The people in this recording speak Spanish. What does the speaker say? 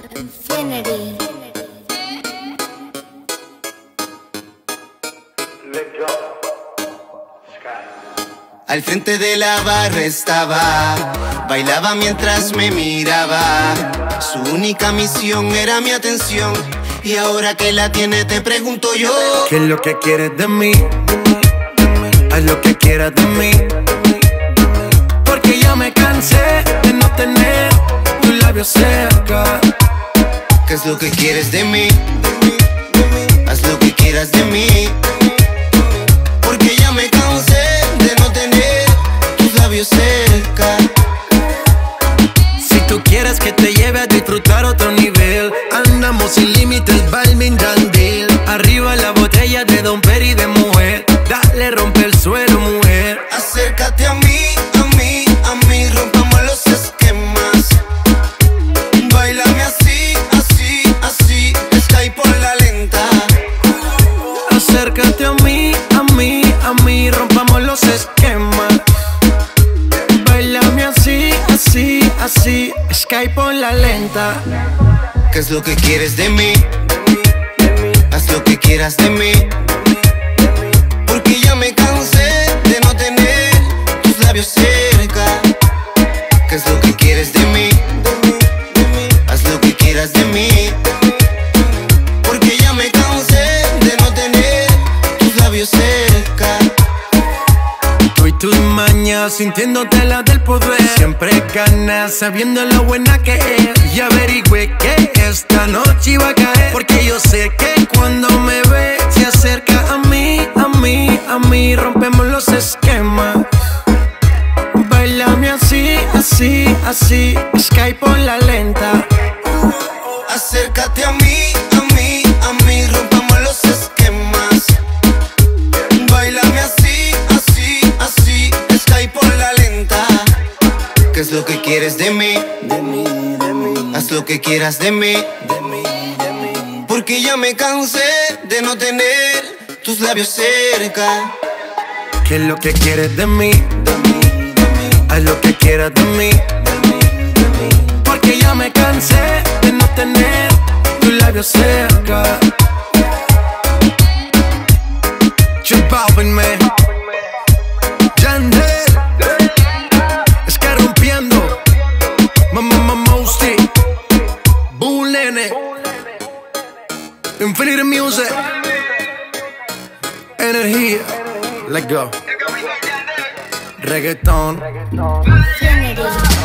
Infinity. Al frente de la barra estaba, bailaba mientras me miraba. Su única misión era mi atención, y ahora que la tiene te pregunto yo: ¿qué es lo que quieres de mí? Haz lo que quieras de mí, porque ya me cansé de no tener tus labios cerca. ¿Qué es lo que quieres de mí? Haz lo que quieras de mí, porque ya me cansé de no tener tus labios cerca. Si tú quieres que te lleve a disfrutar otro nivel, andamos sin límites, Balvin, Yandel. Arriba la botella de Don Peri de mujer, dale, rompe el suelo, mujer. Acércate a mí, a mí, a mí, rompamos los esquemas. Báilame así, así, así, Sky por la lenta. Acércate a mí, a mí, a mí, rompamos los esquemas. Báilame así, así, así, Sky por la lenta. ¿Qué es lo que quieres de mí? Haz lo que quieras de mí, porque ya me cansé de no tener tus labios cerca. ¿Qué es lo que quieres de mí? Haz lo que quieras de mí, porque ya me cansé de no tener tus labios cerca. Tú y tus mañas, sintiéndote la del poder. Siempre ganas, sabiendo lo buena que es. Y averigüe que esta noche iba a caer, porque yo sé que cuando me ve se acerca a mí, a mí, a mí. Rompemos los esquemas. Báilame así, así, así, Sky por la lenta. Acércate a mí, a mí, a mí, rompamos los esquemas. Báilame así, así, así, Sky por la lenta. ¿Qué es lo que quieres de mí? Haz lo que quieras de mí, porque ya me cansé de no tener tus labios cerca. ¿Qué es lo que quieres de mí? Haz lo que quieras de mí, porque ya me cansé de no tener tus labios cerca. Balvin, man, Yandel, es que rompiendo, Mosty, Bull Nene, Infinity Music, energía, let's go. Reggaeton. Infinity.